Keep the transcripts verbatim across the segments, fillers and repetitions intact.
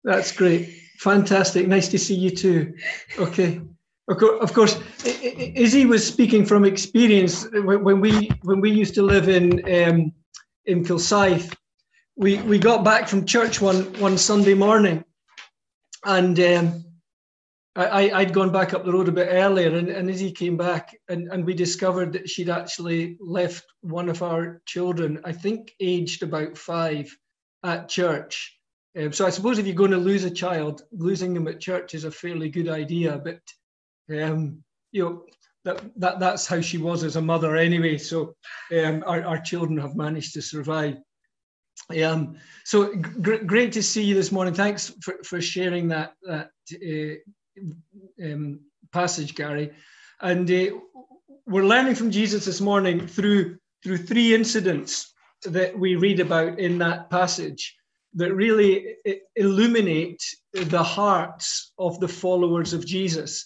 That's great. Fantastic. Nice to see you too. Okay. Of course, Izzy was speaking from experience. When we when we used to live in um, in Kilsyth, we we got back from church one one Sunday morning, and um, I I'd gone back up the road a bit earlier, and, and Izzy came back, and, and we discovered that she'd actually left one of our children, I think aged about five, at church. Um, so I suppose if you're going to lose a child, losing them at church is a fairly good idea, but Um, you know, that, that that's how she was as a mother anyway. So um, our, our children have managed to survive. Um, so gr- great to see you this morning. Thanks for, for sharing that, that uh, um, passage, Gary. And uh, we're learning from Jesus this morning through, through three incidents that we read about in that passage that really illuminate the hearts of the followers of Jesus.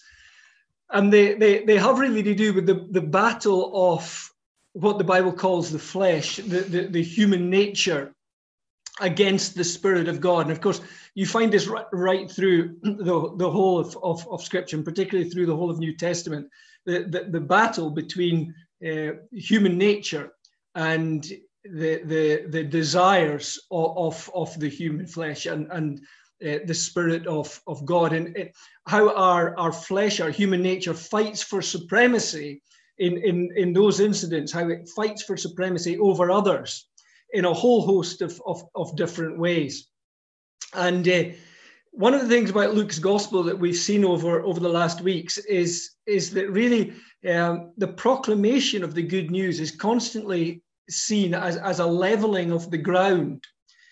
And they, they, they have really to do with the, the battle of what the Bible calls the flesh, the, the, the human nature against the Spirit of God. And of course, you find this right, right through the, the whole of, of, of Scripture, and particularly through the whole of New Testament, the, the, the battle between uh, human nature and the, the, the desires of, of, of the human flesh and, and Uh, the Spirit of, of God, and it, how our, our flesh, our human nature fights for supremacy in, in, in those incidents, how it fights for supremacy over others in a whole host of, of, of different ways. And uh, one of the things about Luke's gospel that we've seen over, over the last weeks is, is that really um, the proclamation of the good news is constantly seen as, as a leveling of the ground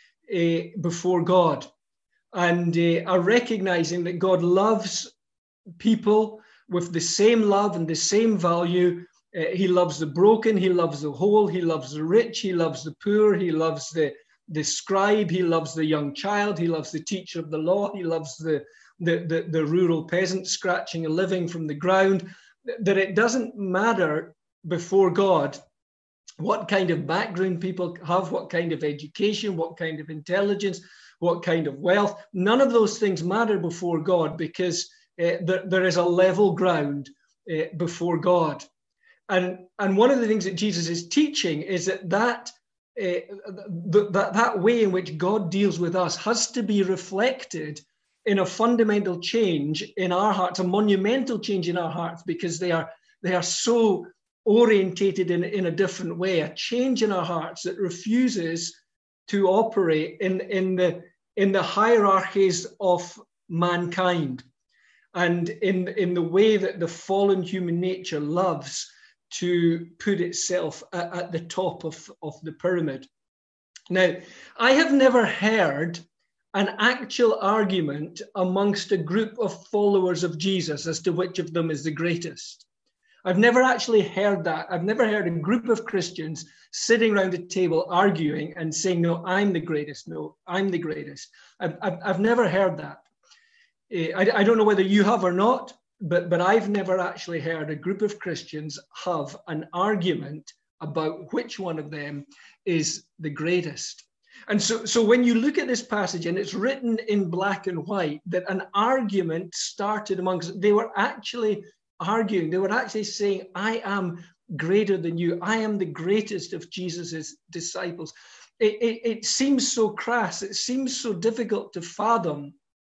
uh, before God. And uh, are recognizing that God loves people with the same love and the same value. Uh, he loves the broken, he loves the whole, he loves the rich, he loves the poor, he loves the, the scribe, he loves the young child, he loves the teacher of the law, he loves the, the, the, the rural peasant scratching a living from the ground. That it doesn't matter before God what kind of background people have, what kind of education, what kind of intelligence, what kind of wealth. None of those things matter before God, because uh, there, there is a level ground uh, before God. And, and one of the things that Jesus is teaching is that that, uh, th- that that way in which God deals with us has to be reflected in a fundamental change in our hearts, a monumental change in our hearts, because they are, they are so orientated in, in a different way, a change in our hearts that refuses to operate in, in, the, in the hierarchies of mankind and in, in the way that the fallen human nature loves to put itself at, at the top of, of the pyramid. Now, I have never heard an actual argument amongst a group of followers of Jesus as to which of them is the greatest. I've never actually heard that. I've never heard a group of Christians sitting around a table arguing and saying, no, I'm the greatest. No, I'm the greatest. I've, I've, I've never heard that. I, I don't know whether you have or not, but, but I've never actually heard a group of Christians have an argument about which one of them is the greatest. And so, so when you look at this passage, and it's written in black and white, that an argument started amongst, they were actually arguing, they were actually saying, I am greater than you. I am the greatest of Jesus's disciples. It, it, it seems so crass. It seems so difficult to fathom.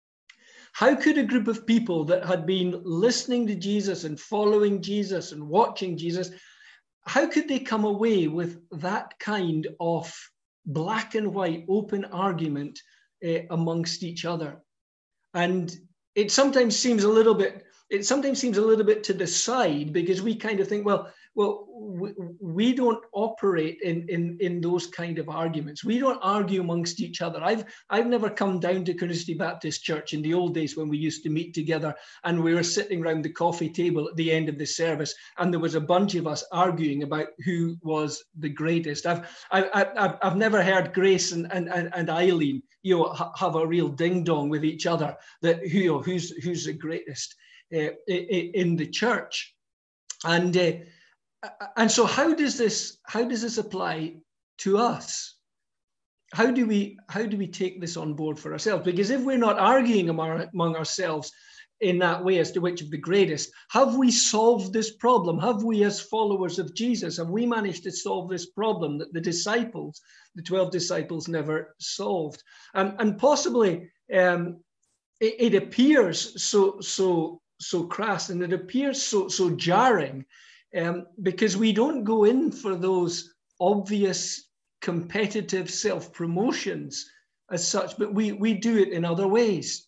How could a group of people that had been listening to Jesus and following Jesus and watching Jesus, how could they come away with that kind of black and white open argument uh, amongst each other? And it sometimes seems a little bit It sometimes seems a little bit to the side, because we kind of think, well, well, we, we don't operate in, in, in those kind of arguments. We don't argue amongst each other. I've I've never come down to Christy Baptist Church in the old days when we used to meet together and we were sitting around the coffee table at the end of the service, and there was a bunch of us arguing about who was the greatest. I've I've I've, I've never heard Grace and and and Eileen, you know, have a real ding dong with each other that who you know, who's who's the greatest Uh, in the church. And uh, and so how does this how does this apply to us? how do we how do we take this on board for ourselves? Because if we're not arguing among, among ourselves in that way as to which of the greatest, have we solved this problem? Have we, as followers of Jesus, have we managed to solve this problem that the disciples, the twelve disciples, never solved? And, and possibly um, it, it appears so so so crass, and it appears so so jarring, um, because we don't go in for those obvious competitive self-promotions as such, but we we do it in other ways.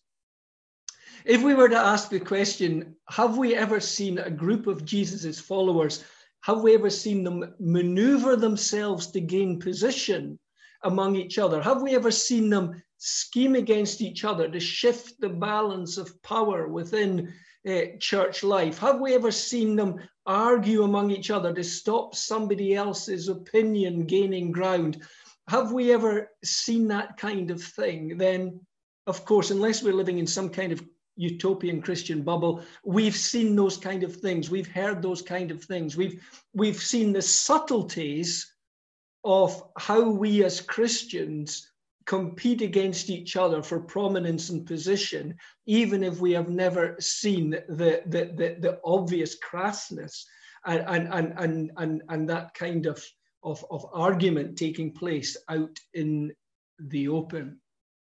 If we were to ask the question, have we ever seen a group of Jesus's followers, have we ever seen them maneuver themselves to gain position among each other? Have we ever seen them scheme against each other to shift the balance of power within uh, church life? Have we ever seen them argue among each other to stop somebody else's opinion gaining ground? Have we ever seen that kind of thing? Then, of course, unless we're living in some kind of utopian Christian bubble, we've seen those kind of things. We've heard those kind of things. We've, we've seen the subtleties of how we as Christians compete against each other for prominence and position, even if we have never seen the, the, the, the obvious crassness and, and, and, and, and, and that kind of, of, of argument taking place out in the open.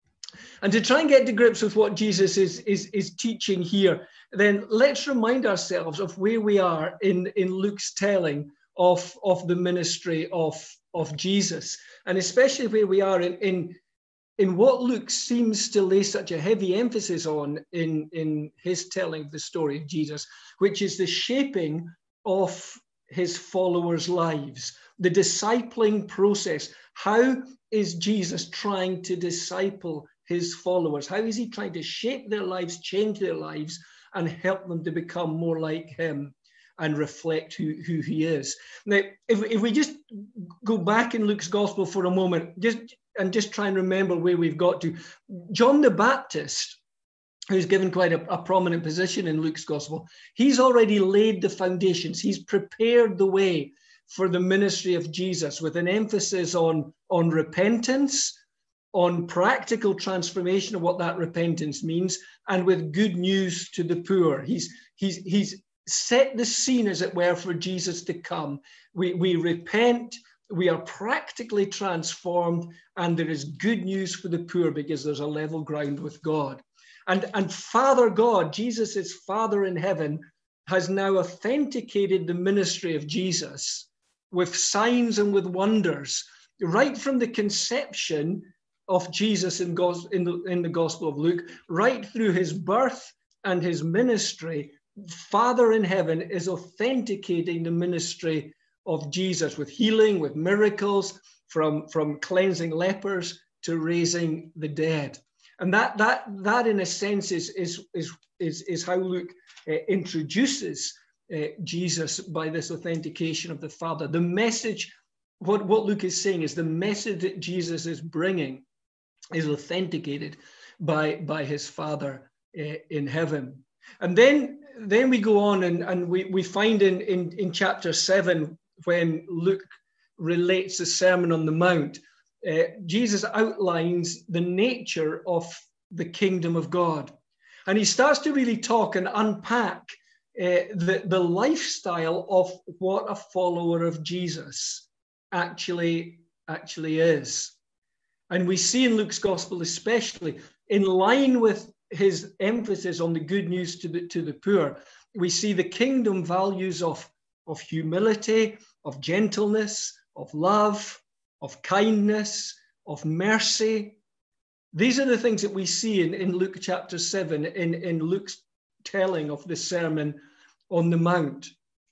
And to try and get to grips with what Jesus is, is, is teaching here, then let's remind ourselves of where we are in, in Luke's telling of, of the ministry of, of Jesus, and especially where we are in, in, in what Luke seems to lay such a heavy emphasis on in, in his telling of the story of Jesus, which is the shaping of his followers' lives, the discipling process. How is Jesus trying to disciple his followers? How is he trying to shape their lives, change their lives, and help them to become more like him and reflect who, who he is? Now, if, if we just go back in Luke's gospel for a moment, just and just try and remember where we've got to. John the Baptist, who's given quite a, a prominent position in Luke's gospel, he's already laid the foundations. He's prepared the way for the ministry of Jesus with an emphasis on, on repentance, on practical transformation of what that repentance means, and with good news to the poor. He's, he's, he's set the scene, as it were, for Jesus to come. We, we repent, we are practically transformed, and there is good news for the poor because there's a level ground with God. And, and Father God, Jesus' Father in heaven, has now authenticated the ministry of Jesus with signs and with wonders, right from the conception of Jesus in, in, the, in the Gospel of Luke, right through his birth and his ministry. Father in heaven is authenticating the ministry of Jesus with healing, with miracles, from, from cleansing lepers to raising the dead. And that, that, that in a sense, is, is, is, is, is how Luke uh, introduces uh, Jesus by this authentication of the Father. The message, what, what Luke is saying is the message that Jesus is bringing is authenticated by, by his Father uh, in heaven. And then, then we go on and, and we, we find in, in, in chapter seven, when Luke relates the Sermon on the Mount, uh, Jesus outlines the nature of the kingdom of God. And he starts to really talk and unpack uh, the, the lifestyle of what a follower of Jesus actually, actually is. And we see in Luke's gospel, especially in line with his emphasis on the good news to the, to the poor, we see the kingdom values of, of humility, of gentleness, of love, of kindness, of mercy. These are the things that we see in, in Luke chapter seven, in, in Luke's telling of the Sermon on the Mount.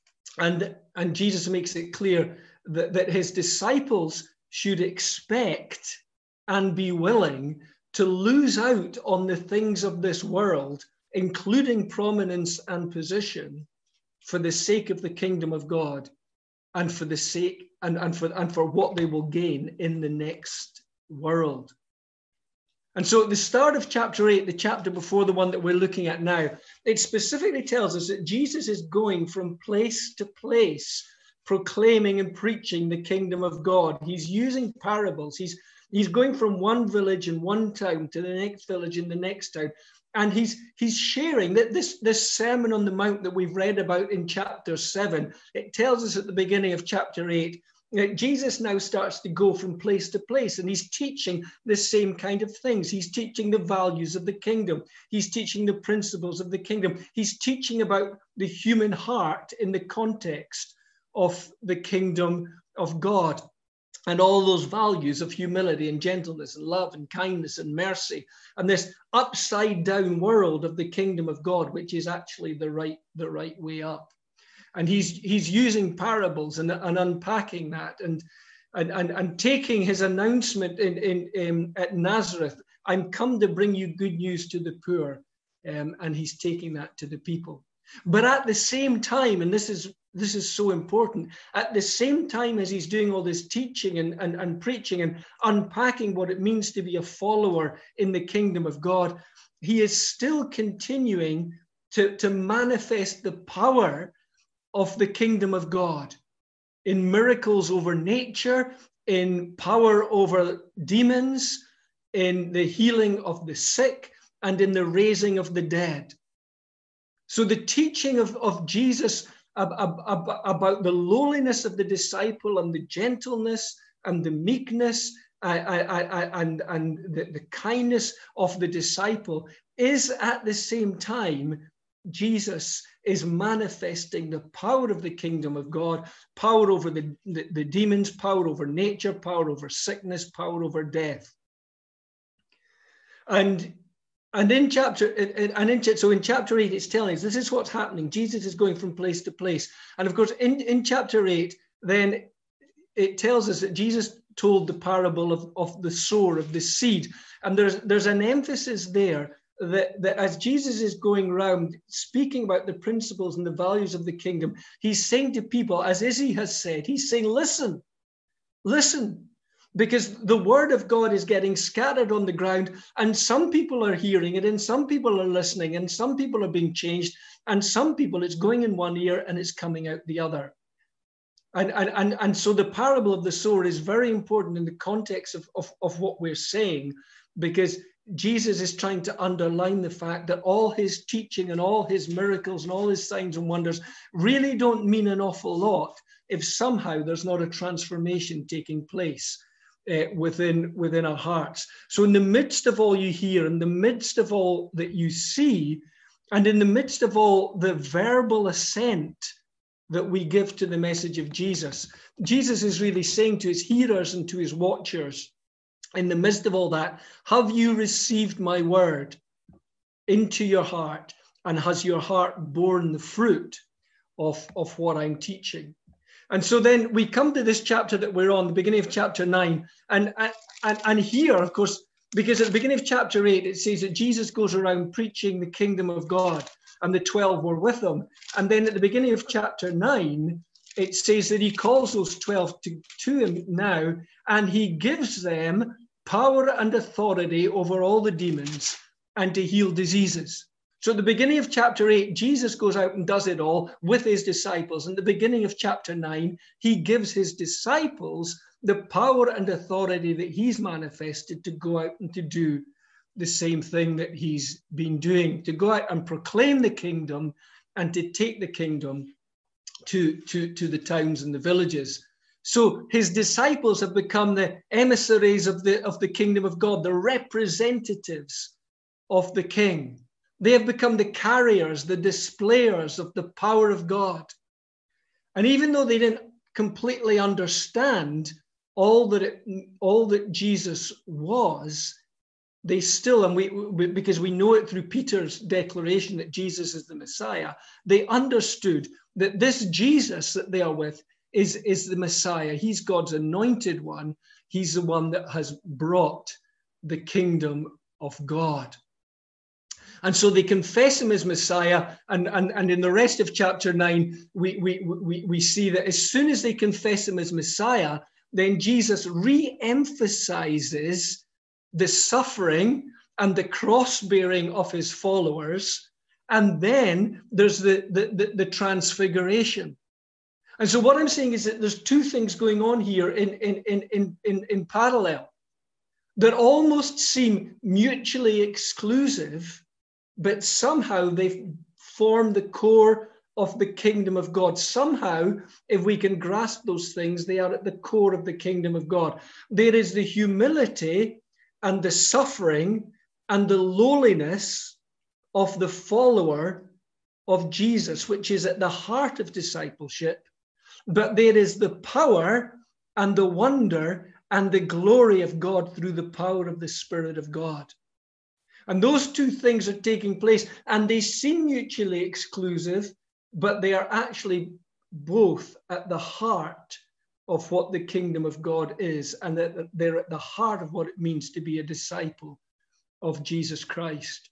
And, and Jesus makes it clear that, that his disciples should expect and be willing to lose out on the things of this world, including prominence and position, for the sake of the kingdom of God, and for the sake and, and for and for what they will gain in the next world. And so at the start of chapter eight, the chapter before the one that we're looking at now, it specifically tells us that Jesus is going from place to place, proclaiming and preaching the kingdom of God. He's using parables. He's He's going from one village in one town to the next village in the next town. And he's, he's sharing that this, this Sermon on the Mount that we've read about in chapter seven. It tells us at the beginning of chapter eight, that Jesus now starts to go from place to place, and he's teaching the same kind of things. He's teaching the values of the kingdom. He's teaching the principles of the kingdom. He's teaching about the human heart in the context of the kingdom of God, and all those values of humility and gentleness and love and kindness and mercy, and this upside down world of the kingdom of God, which is actually the right, the right way up. And he's, he's using parables and, and unpacking that, and, and, and, and taking his announcement in, in, in, at Nazareth, I'm come to bring you good news to the poor. Um, and he's taking that to the people. But at the same time, and this is, this is so important, at the same time as he's doing all this teaching and, and, and preaching and unpacking what it means to be a follower in the kingdom of God, he is still continuing to, to manifest the power of the kingdom of God in miracles over nature, in power over demons, in the healing of the sick, and in the raising of the dead. So the teaching of, of Jesus ab, ab, ab, about the lowliness of the disciple and the gentleness and the meekness I, I, I, and, and the, the kindness of the disciple is at the same time Jesus is manifesting the power of the kingdom of God, power over the, the, the demons, power over nature, power over sickness, power over death. And, and in chapter, and in, so in chapter eight, it's telling us this is what's happening. Jesus is going from place to place. And of course, in, in chapter eight, then it tells us that Jesus told the parable of, of the sower, of the seed. And there's, there's an emphasis there That, that as Jesus is going around speaking about the principles and the values of the kingdom, he's saying to people, as Izzy has said, he's saying, listen, listen, because the word of God is getting scattered on the ground, and some people are hearing it, and some people are listening, and some people are being changed, and some people it's going in one ear and it's coming out the other. And, and, and, and so the parable of the sower is very important in the context of, of, of what we're saying, because Jesus is trying to underline the fact that all his teaching and all his miracles and all his signs and wonders really don't mean an awful lot if somehow there's not a transformation taking place uh, within, within our hearts. So in the midst of all you hear, in the midst of all that you see, and in the midst of all the verbal assent that we give to the message of Jesus, Jesus is really saying to his hearers and to his watchers, in the midst of all that, have you received my word into your heart, and has your heart borne the fruit of, of what I'm teaching? And so then we come to this chapter that we're on, the beginning of chapter nine. And, and, and here, of course, because at the beginning of chapter eight, it says that Jesus goes around preaching the kingdom of God, and the twelve were with him. And then at the beginning of chapter nine, it says that he calls those twelve to, to him now, and he gives them power and authority over all the demons and to heal diseases. So at the beginning of chapter eight, Jesus goes out and does it all with his disciples. In the beginning of chapter nine, he gives his disciples the power and authority that he's manifested to go out and to do the same thing that he's been doing, to go out and proclaim the kingdom and to take the kingdom to, to, to the towns and the villages. So his disciples have become the emissaries of the, of the kingdom of God, the representatives of the king. They have become the carriers, the displayers of the power of God. And even though they didn't completely understand all that, it, all that Jesus was, they still, and we, we, because we know it through Peter's declaration that Jesus is the Messiah, they understood that this Jesus that they are with is, is the Messiah. He's God's anointed one. He's the one that has brought the kingdom of God. And so they confess him as Messiah. And, and, and in the rest of chapter nine, we, we, we, we see that as soon as they confess him as Messiah, then Jesus re-emphasizes the suffering and the cross-bearing of his followers. And then there's the, the, the, the transfiguration. And so what I'm saying is that there's two things going on here in, in, in, in, in, in parallel. that almost seem mutually exclusive, but somehow they form the core of the kingdom of God. Somehow, if we can grasp those things, they are at the core of the kingdom of God. There is the humility and the suffering and the lowliness of the follower of Jesus, which is at the heart of discipleship. But there is the power and the wonder and the glory of God through the power of the Spirit of God. And those two things are taking place, and they seem mutually exclusive, but they are actually both at the heart of what the kingdom of God is, and that they're at the heart of what it means to be a disciple of Jesus Christ.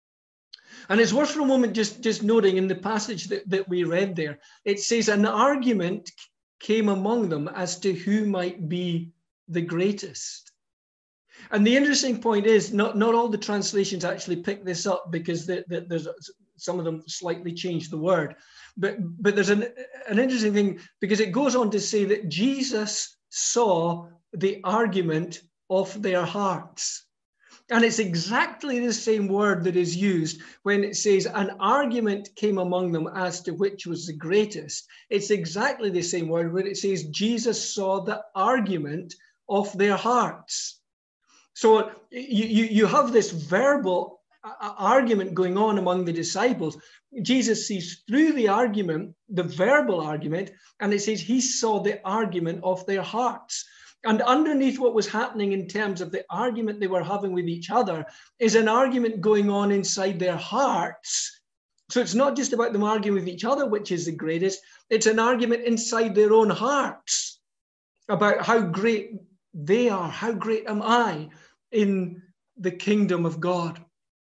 And it's worth for a moment just, just noting in the passage that, that we read there, it says an argument came among them as to who might be the greatest. And the interesting point is not, not all the translations actually pick this up, because the, the, there's some of them slightly change the word. But, but there's an, an interesting thing, because it goes on to say that Jesus saw the argument of their hearts. And it's exactly the same word that is used when it says an argument came among them as to which was the greatest. It's exactly the same word when it says Jesus saw the argument of their hearts. So you, you, you have this verbal argument going on among the disciples. Jesus sees through the argument, the verbal argument, and it says he saw the argument of their hearts. And underneath what was happening in terms of the argument they were having with each other is an argument going on inside their hearts. So it's not just about them arguing with each other, which is the greatest. It's an argument inside their own hearts about how great they are. How great am I in the kingdom of God?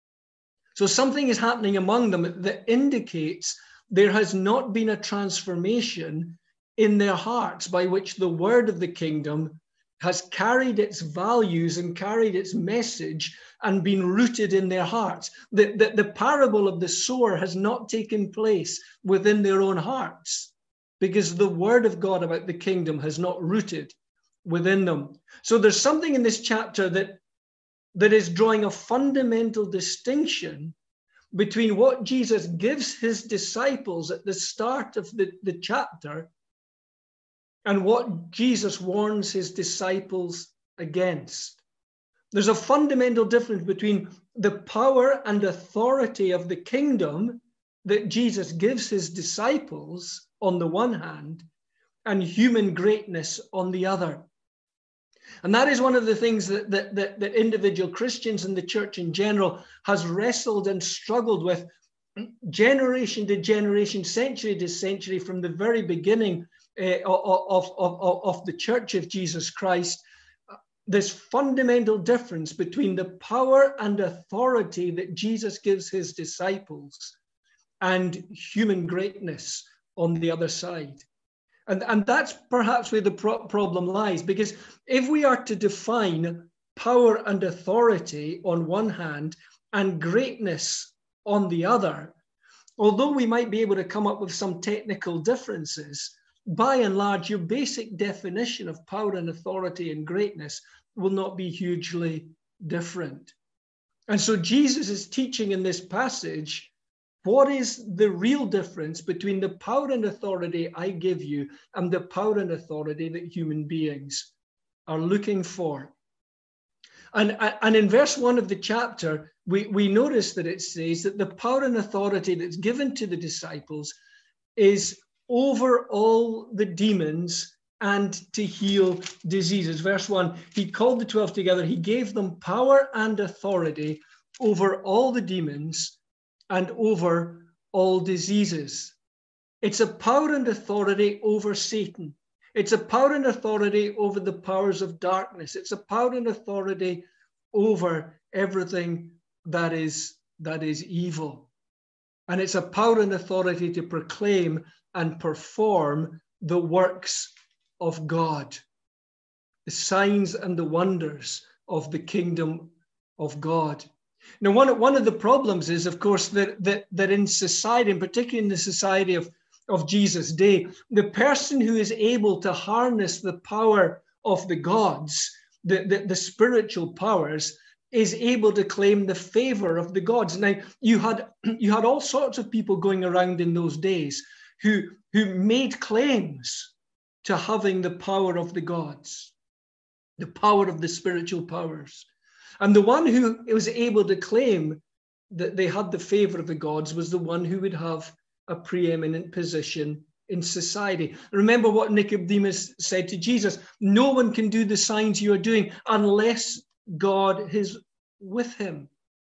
So something is happening among them that indicates there has not been a transformation in their hearts by which the word of the kingdom has carried its values and carried its message and been rooted in their hearts. The, the, the parable of the sower has not taken place within their own hearts, because the word of God about the kingdom has not rooted within them. So there's something in this chapter that, that is drawing a fundamental distinction between what Jesus gives his disciples at the start of the, the chapter and what Jesus warns his disciples against. There's a fundamental difference between the power and authority of the kingdom that Jesus gives his disciples on the one hand, and human greatness on the other. And that is one of the things that, that, that, that individual Christians and the church in general has wrestled and struggled with generation to generation, century to century, from the very beginning uh, of, of, of, of the Church of Jesus Christ. This fundamental difference between the power and authority that Jesus gives his disciples and human greatness on the other side. And, and that's perhaps where the pro- problem lies, because if we are to define power and authority on one hand and greatness on the other, although we might be able to come up with some technical differences, by and large, your basic definition of power and authority and greatness will not be hugely different. And so Jesus is teaching in this passage, what is the real difference between the power and authority I give you and the power and authority that human beings are looking for? And, and in verse one of the chapter, we, we notice that it says that the power and authority that's given to the disciples is over all the demons and to heal diseases. Verse one, he called the twelve together. He gave them power and authority over all the demons and over all diseases. It's a power and authority over Satan. It's a power and authority over the powers of darkness. It's a power and authority over everything that is, that is evil. And it's a power and authority to proclaim and perform the works of God, the signs and the wonders of the kingdom of God. Now, one, one of the problems is, of course, that, that, that in society, and particularly in the society of, of Jesus' day, the person who is able to harness the power of the gods the, the, the spiritual powers, is able to claim the favor of the gods. Now, you had, you had all sorts of people going around in those days who, who made claims to having the power of the gods, the power of the spiritual powers. And the one who was able to claim that they had the favor of the gods was the one who would have a preeminent position in society. Remember what Nicodemus said to Jesus: no one can do the signs you are doing unless God is with him.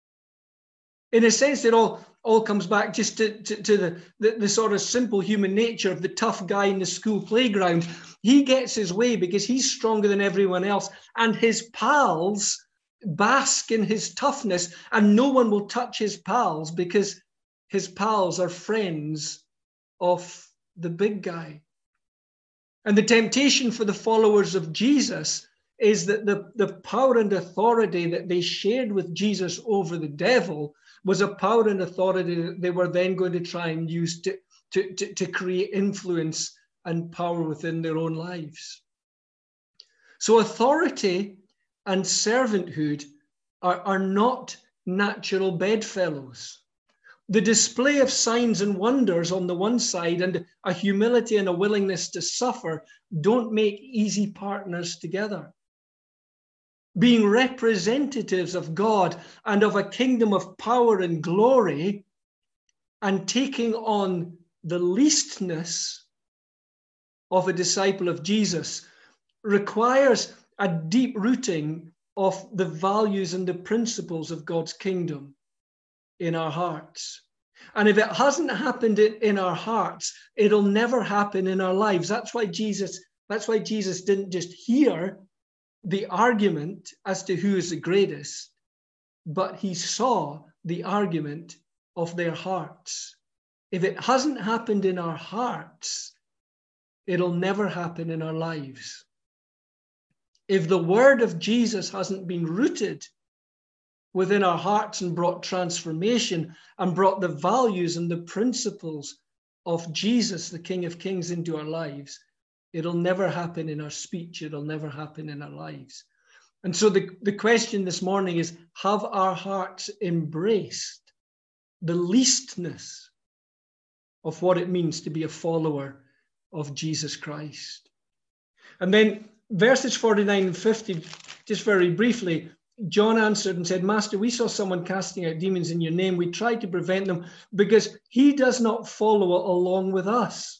In a sense, it all, all comes back just to, to, to the, the, the sort of simple human nature of the tough guy in the school playground. He gets his way because he's stronger than everyone else, and his pals bask in his toughness, and no one will touch his pals because his pals are friends of the big guy. And the temptation for the followers of Jesus is that the, the power and authority that they shared with Jesus over the devil was a power and authority that they were then going to try and use to, to, to, to create influence and power within their own lives. So authority and servanthood are, are not natural bedfellows. The display of signs and wonders on the one side and a humility and a willingness to suffer don't make easy partners together. Being representatives of God and of a kingdom of power and glory and taking on the leastness of a disciple of Jesus requires a deep rooting of the values and the principles of God's kingdom in our hearts. And if it hasn't happened in, in our hearts, it'll never happen in our lives. That's why Jesus, that's why Jesus didn't just hear the argument as to who is the greatest, but he saw the argument of their hearts. If it hasn't happened in our hearts, it'll never happen in our lives. If the word of Jesus hasn't been rooted within our hearts and brought transformation and brought the values and the principles of Jesus, the King of Kings, into our lives, it'll never happen in our speech. It'll never happen in our lives. And so the, the question this morning is, have our hearts embraced the leastness of what it means to be a follower of Jesus Christ? And then verses forty-nine and fifty, just very briefly, John answered and said, Master, we saw someone casting out demons in your name. We tried to prevent them because he does not follow along with us.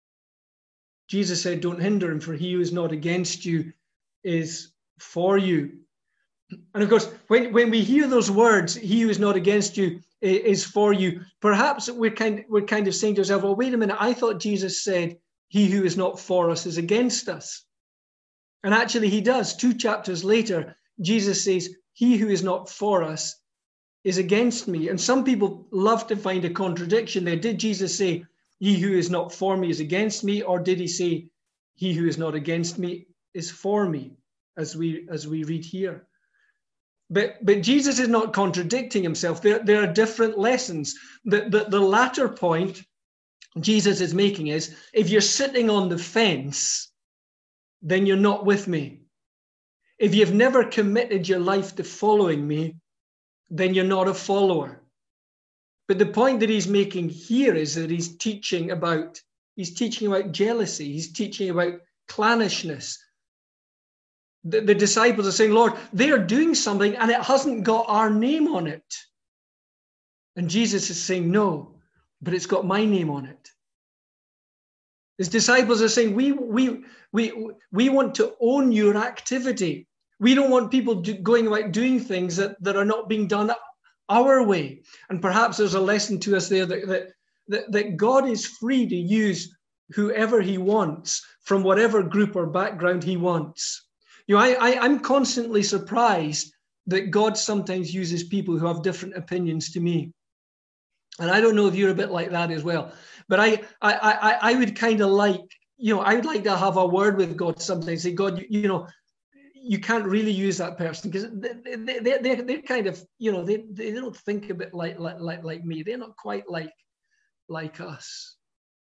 Jesus said, don't hinder him, for he who is not against you is for you. And of course, when, when we hear those words, he who is not against you is for you, perhaps we're kind, we're kind of saying to ourselves, well, wait a minute, I thought Jesus said, he who is not for us is against us. And actually he does. Two chapters later, Jesus says, he who is not for us is against me. And some people love to find a contradiction there. Did Jesus say, he who is not for me is against me? Or did he say, he who is not against me is for me, as we, as we read here? But, but Jesus is not contradicting himself. There, there are different lessons. The, the, the latter point Jesus is making is, if you're sitting on the fence, then you're not with me. If you've never committed your life to following me, then you're not a follower. But the point that he's making here is that he's teaching about, he's teaching about jealousy. He's teaching about clannishness. The, the disciples are saying, Lord, they are doing something and it hasn't got our name on it. And Jesus is saying, no, but it's got my name on it. His disciples are saying, we, we, we, we want to own your activity. We don't want people do, going about doing things that, that are not being done our way. And perhaps there's a lesson to us there that, that, that, that God is free to use whoever he wants from whatever group or background he wants. You know, I, I, I'm constantly surprised that God sometimes uses people who have different opinions to me. And I don't know if you're a bit like that as well. But I, I, I, I would kind of like, you know, I would like to have a word with God sometimes. Say, God, you, you know, you can't really use that person because they, they, they, they're, they're kind of, you know, they, they don't think a bit like, like, like, like me. They're not quite like, like us.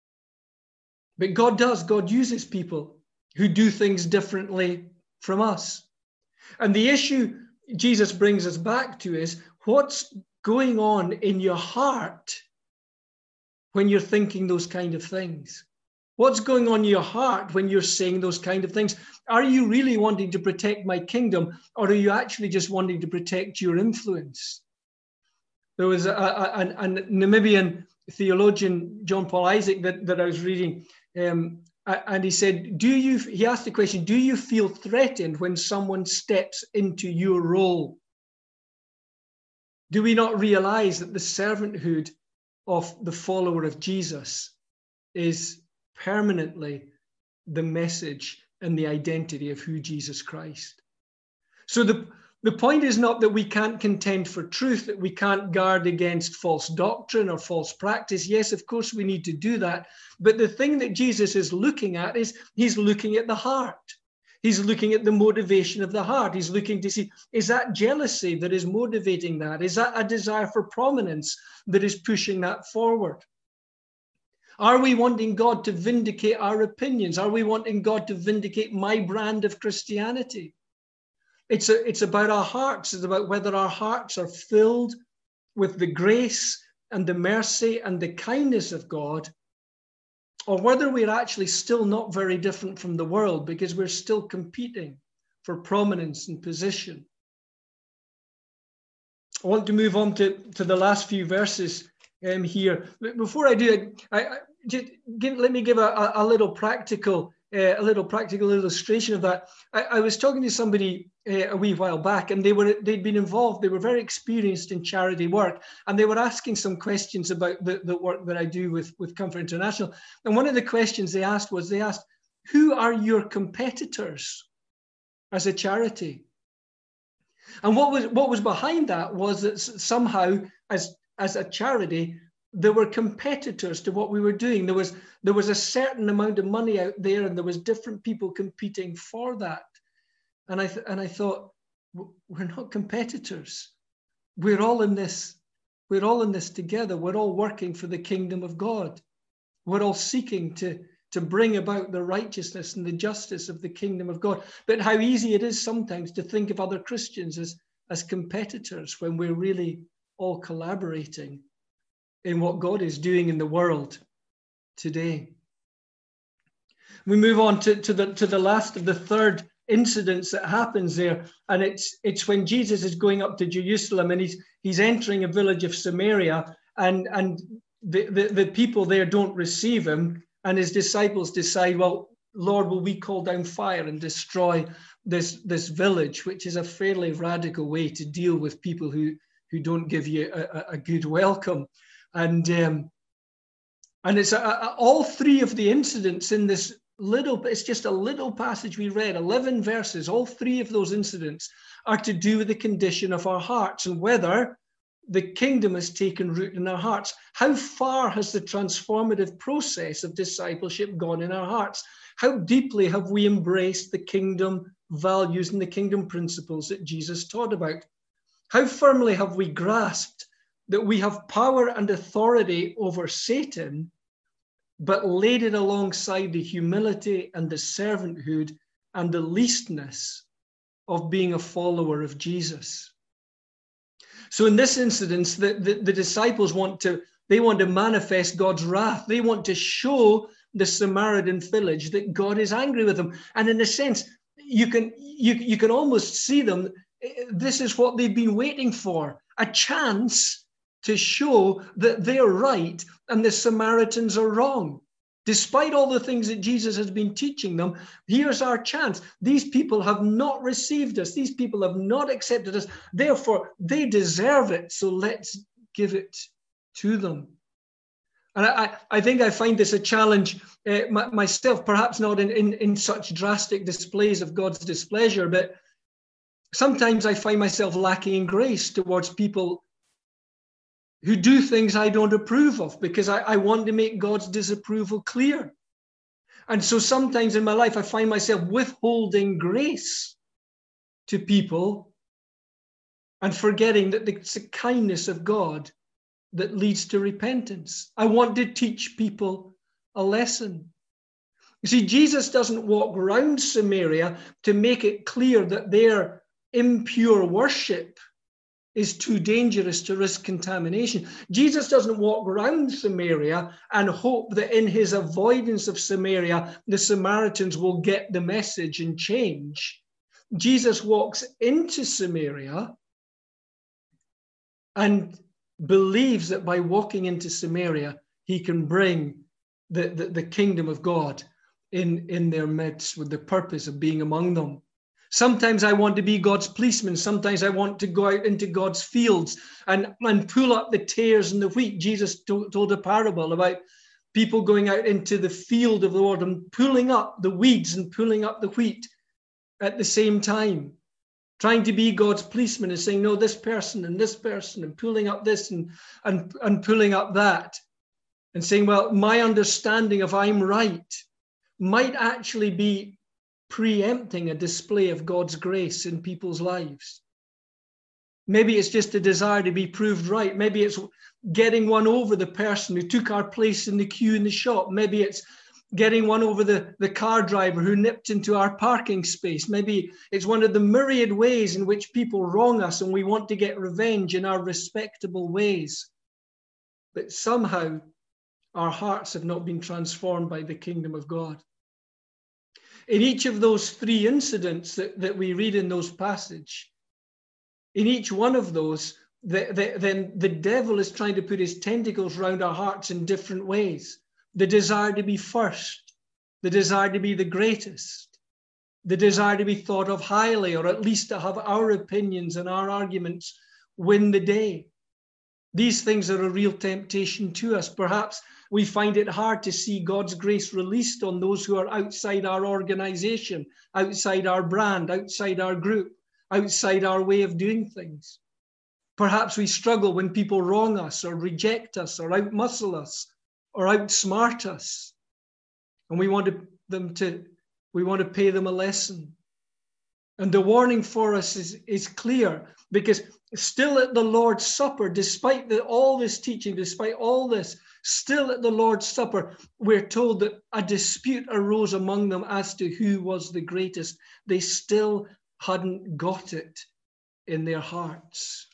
But God does. God uses people who do things differently from us. And the issue Jesus brings us back to is, what's going on in your heart when you're thinking those kind of things? What's going on in your heart when you're saying those kind of things? Are you really wanting to protect my kingdom, or are you actually just wanting to protect your influence? There was a, a, a, a Namibian theologian, John Paul Isaac, that, that I was reading, um, and he said, do you, he asked the question, do you feel threatened when someone steps into your role? Do we not realize that the servanthood of the follower of Jesus is permanently the message and the identity of who Jesus Christ? So the, the point is not that we can't contend for truth, that we can't guard against false doctrine or false practice. Yes, of course we need to do that. But the thing that Jesus is looking at is he's looking at the heart. He's looking at the motivation of the heart. He's looking to see, is that jealousy that is motivating that? Is that a desire for prominence that is pushing that forward? Are we wanting God to vindicate our opinions? Are we wanting God to vindicate my brand of Christianity? It's, a, it's about our hearts. It's about whether our hearts are filled with the grace and the mercy and the kindness of God, or whether we're actually still not very different from the world because we're still competing for prominence and position. I want to move on to, to the last few verses um, here. Before I do, I, I, just give, let me give a, a little practical Uh, a little practical illustration of that. I, I was talking to somebody uh, a wee while back, and they were they'd been involved. They were very experienced in charity work, and they were asking some questions about the, the work that I do with with Comfort International. And one of the questions they asked was, they asked, "Who are your competitors as a charity?" And what was what was behind that was that somehow, as as a charity, there were competitors to what we were doing. There was, there was a certain amount of money out there, and there was different people competing for that. And I, th- and I thought, we're not competitors. We're all in this, we're all in this together. We're all working for the kingdom of God. We're all seeking to, to bring about the righteousness and the justice of the kingdom of God. But how easy it is sometimes to think of other Christians as, as competitors when we're really all collaborating in what God is doing in the world today. We move on to, to, the, to the last of the third incidents that happens there. And it's, it's when Jesus is going up to Jerusalem, and he's, he's entering a village of Samaria, and, and the, the, the people there don't receive him. And his disciples decide, well, Lord, will we call down fire and destroy this, this village, which is a fairly radical way to deal with people who, who don't give you a, a good welcome. And um, and it's a, a, all three of the incidents in this little, it's just a little passage we read, eleven verses, all three of those incidents are to do with the condition of our hearts and whether the kingdom has taken root in our hearts. How far has the transformative process of discipleship gone in our hearts? How deeply have we embraced the kingdom values and the kingdom principles that Jesus taught about? How firmly have we grasped that we have power and authority over Satan, but laid it alongside the humility and the servanthood and the leastness of being a follower of Jesus? So in this instance, the, the, the disciples want to, they want to manifest God's wrath. They want to show the Samaritan village that God is angry with them. And in a sense, you can, you, you can almost see them. This is what they've been waiting for, a chance to show that they're right and the Samaritans are wrong. Despite all the things that Jesus has been teaching them, here's our chance. These people have not received us. These people have not accepted us. Therefore, they deserve it. So let's give it to them. And I, I think I find this a challenge uh, myself, perhaps not in, in, in such drastic displays of God's displeasure, but sometimes I find myself lacking in grace towards people who do things I don't approve of, because I, I want to make God's disapproval clear. And so sometimes in my life, I find myself withholding grace to people and forgetting that it's the kindness of God that leads to repentance. I want to teach people a lesson. You see, Jesus doesn't walk around Samaria to make it clear that they're impure worship is too dangerous to risk contamination. Jesus doesn't walk around Samaria and hope that in his avoidance of Samaria, the Samaritans will get the message and change. Jesus walks into Samaria and believes that by walking into Samaria, he can bring the, the, the kingdom of God in, in their midst with the purpose of being among them. Sometimes I want to be God's policeman. Sometimes I want to go out into God's fields and, and pull up the tares and the wheat. Jesus to, told a parable about people going out into the field of the Lord and pulling up the weeds and pulling up the wheat at the same time, trying to be God's policeman and saying, no, this person and this person, and pulling up this and, and, and pulling up that, and saying, well, my understanding of I'm right might actually be preempting a display of God's grace in people's lives. Maybe it's just a desire to be proved right. Maybe it's getting one over the person who took our place in the queue in the shop. Maybe it's getting one over the, the car driver who nipped into our parking space. Maybe it's one of the myriad ways in which people wrong us and we want to get revenge in our respectable ways. But somehow our hearts have not been transformed by the kingdom of God. In each of those three incidents that, that we read in those passages, in each one of those, the, the, then the devil is trying to put his tentacles around our hearts in different ways. The desire to be first, the desire to be the greatest, the desire to be thought of highly, or at least to have our opinions and our arguments win the day. These things are a real temptation to us. Perhaps we find it hard to see God's grace released on those who are outside our organization, outside our brand, outside our group, outside our way of doing things. Perhaps we struggle when people wrong us or reject us or outmuscle us or outsmart us. And we want to, them to, we want to pay them a lesson. And the warning for us is, is clear, because still at the Lord's Supper, despite the, all this teaching, despite all this, still at the Lord's Supper, we're told that a dispute arose among them as to who was the greatest. They still hadn't got it in their hearts.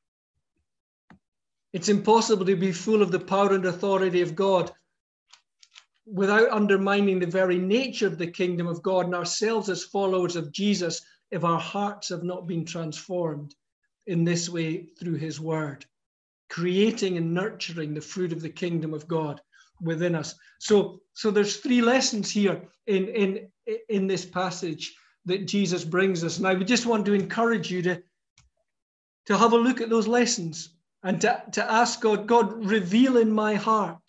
It's impossible to be full of the power and authority of God without undermining the very nature of the kingdom of God and ourselves as followers of Jesus if our hearts have not been transformed in this way through his word, creating and nurturing the fruit of the kingdom of God within us. So, so there's three lessons here in, in, in this passage that Jesus brings us. And I would just want to encourage you to, to have a look at those lessons and to, to ask God, God, reveal in my heart.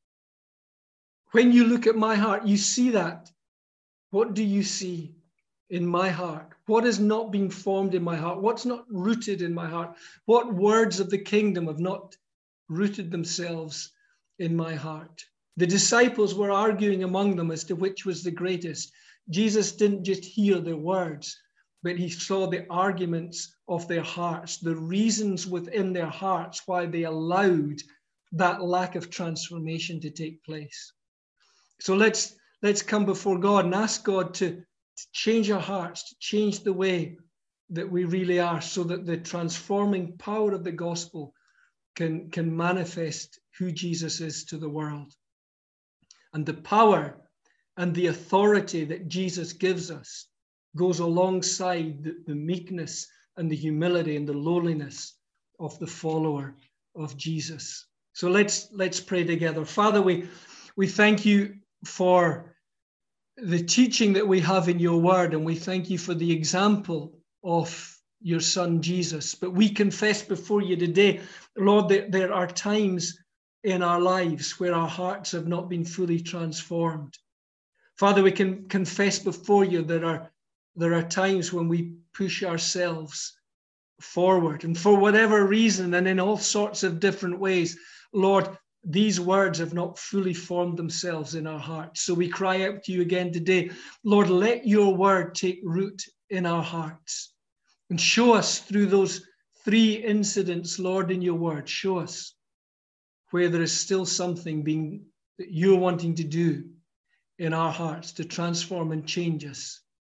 When you look at my heart, you see that. What do you see in my heart? What has not been formed in my heart? What's not rooted in my heart? What words of the kingdom have not rooted themselves in my heart? The disciples were arguing among them as to which was the greatest. Jesus didn't just hear their words, but he saw the arguments of their hearts, the reasons within their hearts why they allowed that lack of transformation to take place. So let's let's come before God and ask God to, to change our hearts, to change the way that we really are, so that the transforming power of the gospel can, can manifest who Jesus is to the world. And the power and the authority that Jesus gives us goes alongside the, the meekness and the humility and the lowliness of the follower of Jesus. So let's let's pray together. Father, we, we thank you for the teaching that we have in your word, and we thank you for the example of your son Jesus. But we confess before you today, Lord, that there are times in our lives where our hearts have not been fully transformed. Father, we can confess before you that are, there are times when we push ourselves forward, and for whatever reason and in all sorts of different ways, Lord, these words have not fully formed themselves in our hearts. So we cry out to you again today, Lord, let your word take root in our hearts and show us through those three incidents, Lord, in your word. Show us where there is still something being that you're wanting to do in our hearts to transform and change us.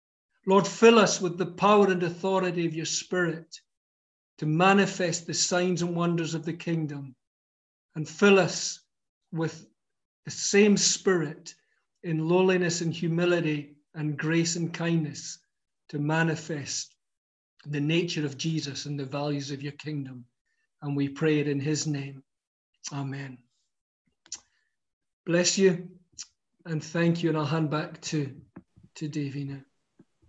Lord, fill us with the power and authority of your Spirit to manifest the signs and wonders of the kingdom, and fill us with the same Spirit in lowliness and humility and grace and kindness to manifest the nature of Jesus and the values of your kingdom. And we pray it in his name. Amen. Bless you and thank you. And I'll hand back to, to Davey now.